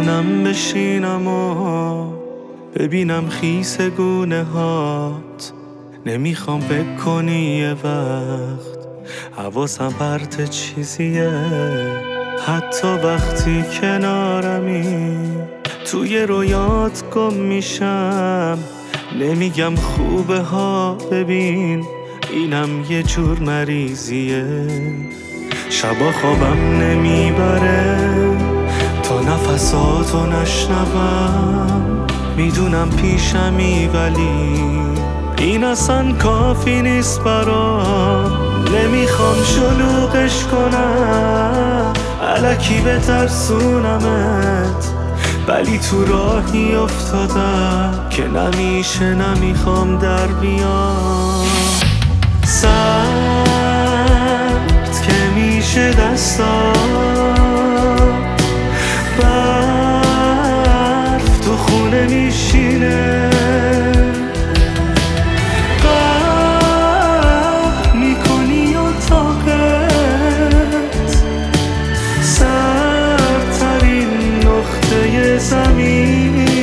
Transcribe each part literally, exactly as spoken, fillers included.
میتونم بشینم و ببینم خیس گونه هات. نمیخوام فکر کنی یه وقت حواسم پرت چیزیه، حتی وقتی کنارمی توی رویات گم میشم. نمیگم خوبه ها، ببین اینم یه جور مریضیه. شبا خوابم نمیبره تا نفساتو نشنوم. میدونم پیشمی ولی این اصلا کافی نیست برام. نمیخوام شلوغش کنم الکی بترسونمت، ولی تو راهی افتادم که نمیشه نمیخوام در بیام. سرد که میشه دستا، برف تو خونه میشینه، قهر میکنی اتاقت، سردترین نقطه زمینه.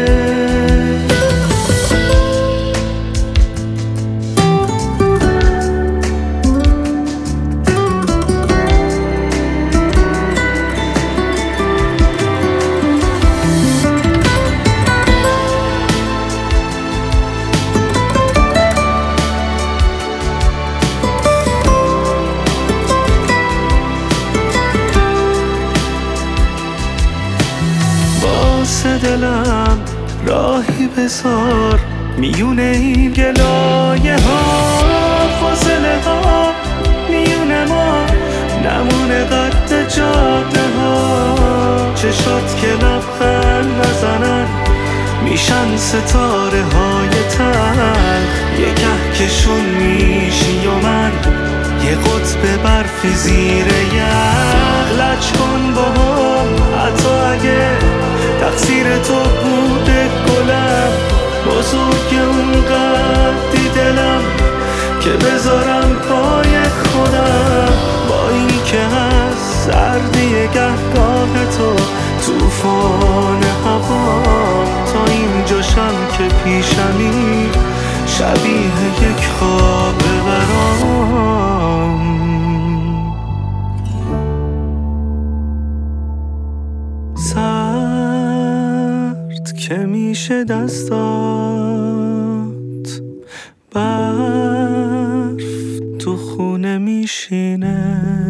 واسه دلم راهی بذار میونه این گلایه ها، فاصله ها میونه ما نمونه قد جاده ها. چشات که لبخند نزنن میشن ستاره های تلخ، یه کهکشون میشی و من یه قطب برفی زیر یخ. لج کن با هم حتی اگه تقصیر تو بوده گلم، بزرگ اون قدی دلم که بذارم پای خودم. با این که هست سردی گهگاه تو توفان هوا، تا اینجاشم که پیشمی شبیه یک خواب برام. سرد که میشه دستات، برف تو خونه میشینه.